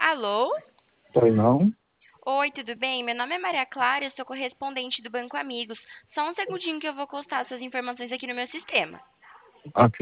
Alô? Oi, não? Oi, tudo bem? Meu nome é Maria Clara, eu sou correspondente do Banco Amigos. Só um segundinho que eu vou constar suas informações aqui no meu sistema. Ok.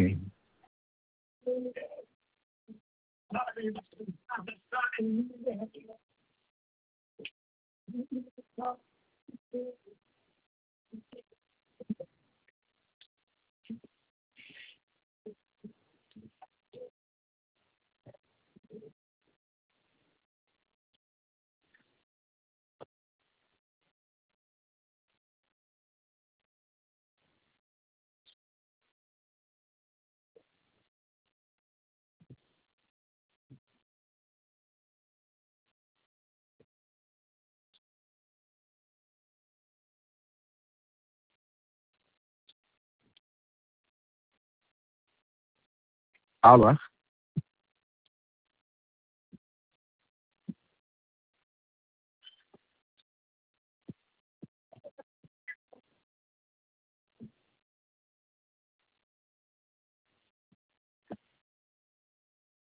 Alô?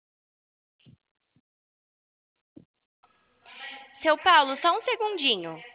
Seu Paulo, só um segundinho.